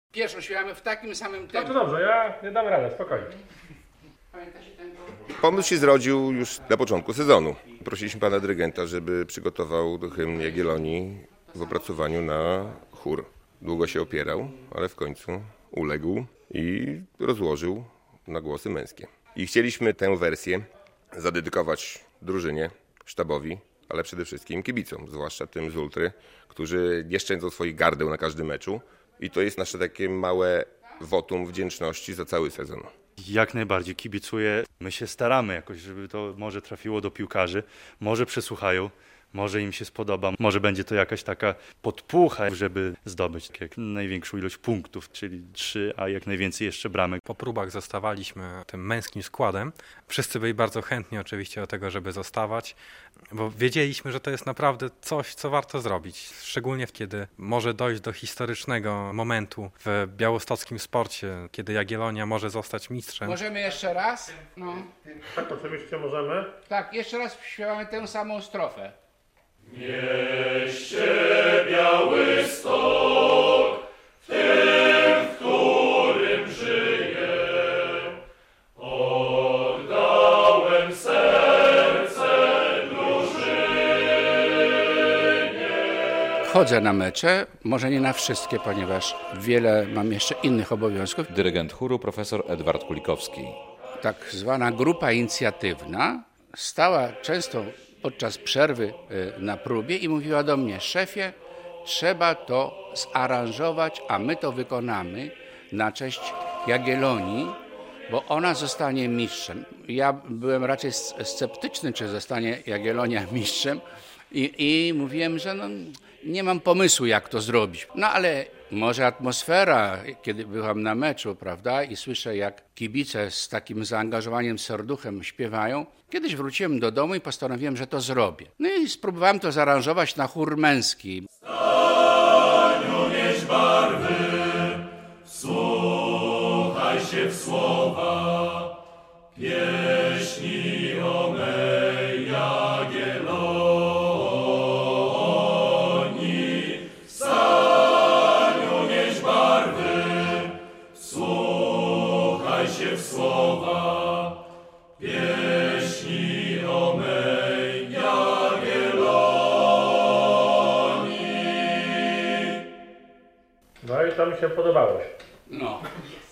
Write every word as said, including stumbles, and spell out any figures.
Pierwszą śpiewamy w takim samym tempie. No to dobrze, ja nie dam radę, spokojnie. Pamiętacie tempo? Pomysł się zrodził już na początku sezonu. Prosiliśmy pana dyrygenta, żeby przygotował hymn Jagiellonii w opracowaniu na chór. Długo się opierał, ale w końcu uległ i rozłożył na głosy męskie. I chcieliśmy tę wersję zadedykować drużynie, sztabowi, ale przede wszystkim kibicom, zwłaszcza tym z Ultry, którzy nie szczędzą swoich gardeł na każdym meczu. I to jest nasze takie małe wotum wdzięczności za cały sezon. Jak najbardziej kibicuję. My się staramy jakoś, żeby to może trafiło do piłkarzy, może przesłuchają, może im się spodoba, może będzie to jakaś taka podpucha, żeby zdobyć jak największą ilość punktów, czyli trzy, a jak najwięcej jeszcze bramek. Po próbach zostawaliśmy tym męskim składem. Wszyscy byli bardzo chętni oczywiście do tego, żeby zostawać, bo wiedzieliśmy, że to jest naprawdę coś, co warto zrobić. Szczególnie kiedy może dojść do historycznego momentu w białostockim sporcie, kiedy Jagiellonia może zostać mistrzem. Możemy jeszcze raz? No. Tak, oczywiście możemy. Tak, jeszcze raz śpiewamy tę samą strofę. Mieście Białystok, w tym, w którym żyję, oddałem serce drużynie. Chodzę na mecze, może nie na wszystkie, ponieważ wiele mam jeszcze innych obowiązków. Dyrygent chóru profesor Edward Kulikowski. Tak zwana grupa inicjatywna stała często podczas przerwy na próbie i mówiła do mnie: szefie, trzeba to zaaranżować, a my to wykonamy na cześć Jagiellonii, bo ona zostanie mistrzem. Ja byłem raczej sceptyczny, czy zostanie Jagiellonia mistrzem i, i mówiłem, że no, nie mam pomysłu, jak to zrobić. No ale może atmosfera, kiedy byłam na meczu, prawda, i słyszę, jak kibice z takim zaangażowaniem, serduchem śpiewają. Kiedyś wróciłem do domu i postanowiłem, że to zrobię. No i spróbowałem to zaaranżować na chór męski. Staniu, nieś barwy, wsłuchaj się w słowa pieśni o mej Jagiellonii. Staniu, nieś barwy, wsłuchaj się w słowa pieśni o mej Jagiellonii. No i to mi się podobało. No.